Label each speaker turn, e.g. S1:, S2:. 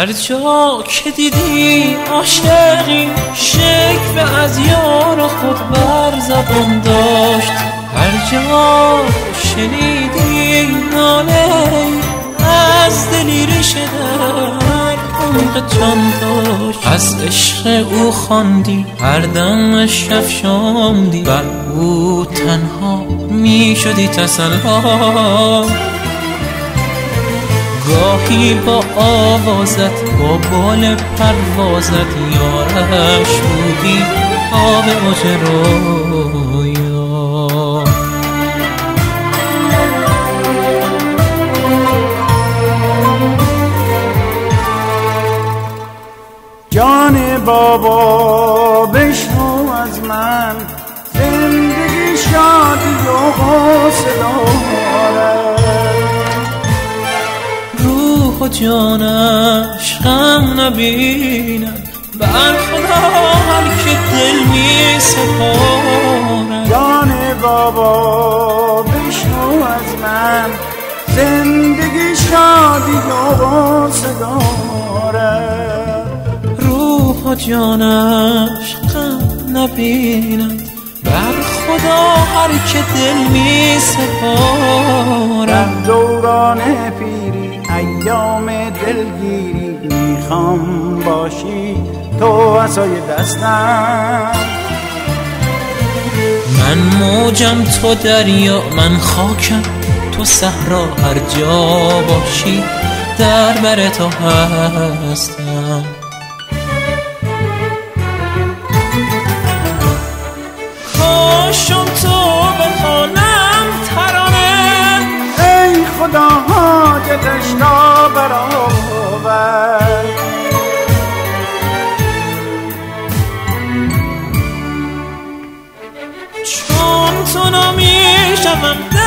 S1: هر جا که دیدی عاشقی شکوه از یار خود بر زبان داشت، هر جا شنیدی ناله از دلی ریشه در عمق جان داشت. از عشق او خواندی هر دمش افشاندی، بر او تنها می شدی تسلا. گاهی با آوازت با بال پروازت یارش بودی آب اجرایا.
S2: جان بابا بشنو از من، زندگی شادی و حوصله دارد.
S1: روح و جانش غم نبیند، بر خدا هر که دل می سپارد.
S2: جان بابا بشنو از من، زندگی شادی و حوصله دارد.
S1: روح و جانش غم نبیند، بر خدا هر که دل می سپارد.
S2: در دوران پیری ایام دلگیری میخوام باشی تو عصای دستم.
S1: من موجم تو دریا، من خاکم تو صحرا، هر جا باشی در بر تو هستم. کاشم تو بخوانم ترانه،
S2: ای خدا حاجتش را برآور.
S1: چون تو نمیشم